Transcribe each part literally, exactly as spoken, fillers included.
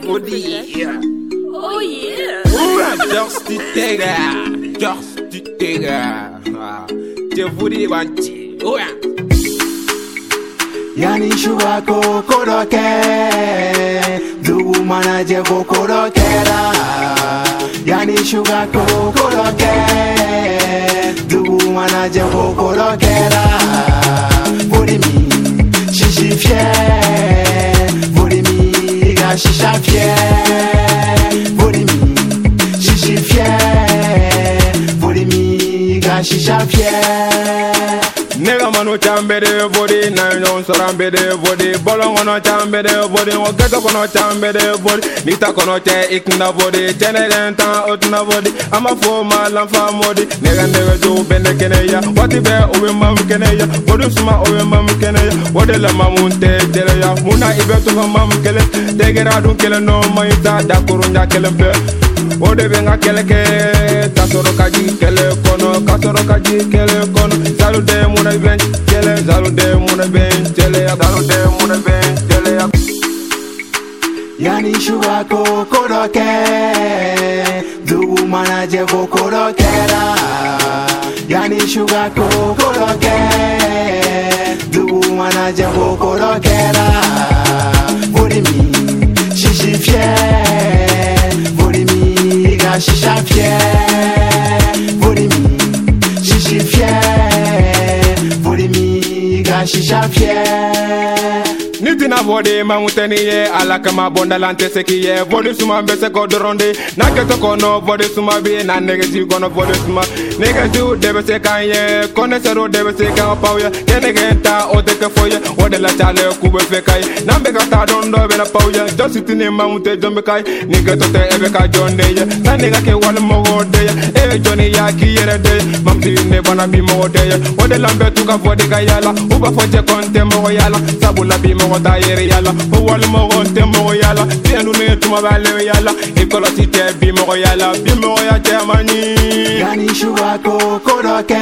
body. Oh yeah. Just the tiger, just the tiger. The body wanti. Oh yeah. Yani shuga ko koroke, dugu manaje ko korokera. Yani shuga ko koroke, dugu manaje ko korokera. Body mi, shishi fier, body mi ga shisha fier. Body mi, shishi fier, body mi ga shisha fier. Nigga manu chambe de body, na yon sorambe de body, bolong ono chambe de body, ogeto kono chambe de body, nita kono che ikna body, chene lenta utna body, ama fo malam fa modi, nigga nigga do bende keneya, wati be owe mam keneya, bodu suma owe mam keneya, wode la mamunte teleya, muna ibe to mam kele, degera dun kele no maita, dakurunja kele be. Ode benga keleke, kasoro kaji kele kono, kasoro kaji kele kono. Salude muna ben kele, salude muna ben kele, salude muna ben kele. Yani shuga ko koroke, dugu manaje ko korokera. Yani shuga ko koroke, dugu manaje ko korokera. Body mi, shishi fier, body mi ga shisha fier. Body mi, shishi fier, body mi ga shisha fier. Niti na vode mamuteni ye alaka mabonda lante seki ye vode suma mbese ko doronde na keto kono vode suma bi na negezi kono vode suma negezi debe se kanye kone sero debe se ka pauya kenegenta o teke foye wode la chale kube fe kai na mbeka ta dondo be na pauya jositi ni mamute jombe kai nigeto te ebe ka jonde ye na nega ke wal mo wode ye e joni ya ki yere de mamti ne bana bi mo wode ye wode lambe tu ka vode ka yala uba foje konte mo yala sabula bi mo ta yere yala o wal mo gonte mo yala tienu ne tuma bale yala e kolo site bi mo yala bi mo ya jamani. Yani shuga ko koroke,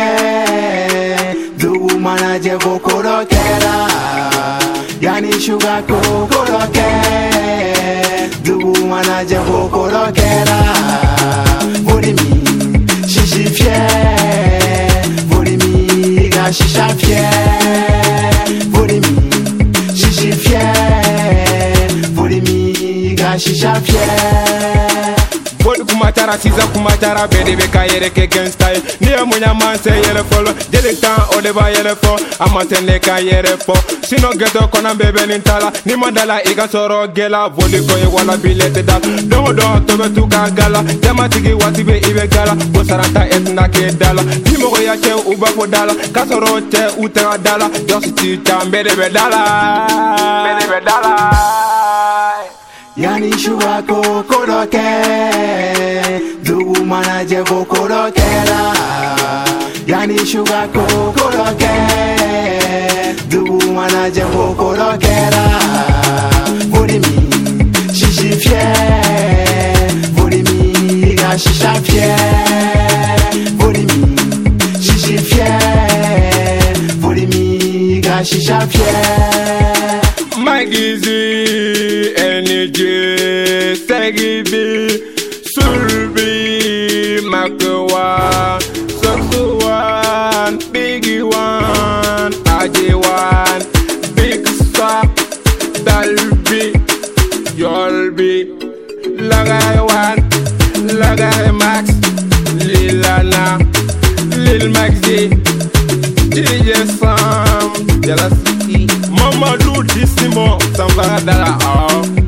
dugu manaje ko korokera. Yani shuga ko koroke, dugu manaje ko korokera. Body mi, shishi fier, body mi ga shisha fier. Body mi, shishi fier, body mi ga shisha fier. Bodi kumatara siza kumatara bedi be kayere ke gangstyle ni amunya manse yere folo dele tan o de ba yere fo amante ne kayere fo sino geto kona bebe nintala ni mandala iga soro gela voli ko e wala bilete dal do do to be tu ka gala tematigi wati be ibe gala bo sarata etna ke dala ni mo ya che uba fo dala kasoro che uta dala just ti tambe de be dala be de dala. Yani shuga ko koroke, dugu manaje ko korokera. Yani shuga ko koroke, dugu manaje ko korokera. Body mi, shishi fier, body mi ga shisha fier. Body mi, shishi fier, body mi ga shisha fier. My gizi energy segibi sulbi makwa sokuwan biggie one aji one big stop dalbi yolbi lagay one lagay max lilana lil maxi D J Sam jealousy Mama do this more, some dala.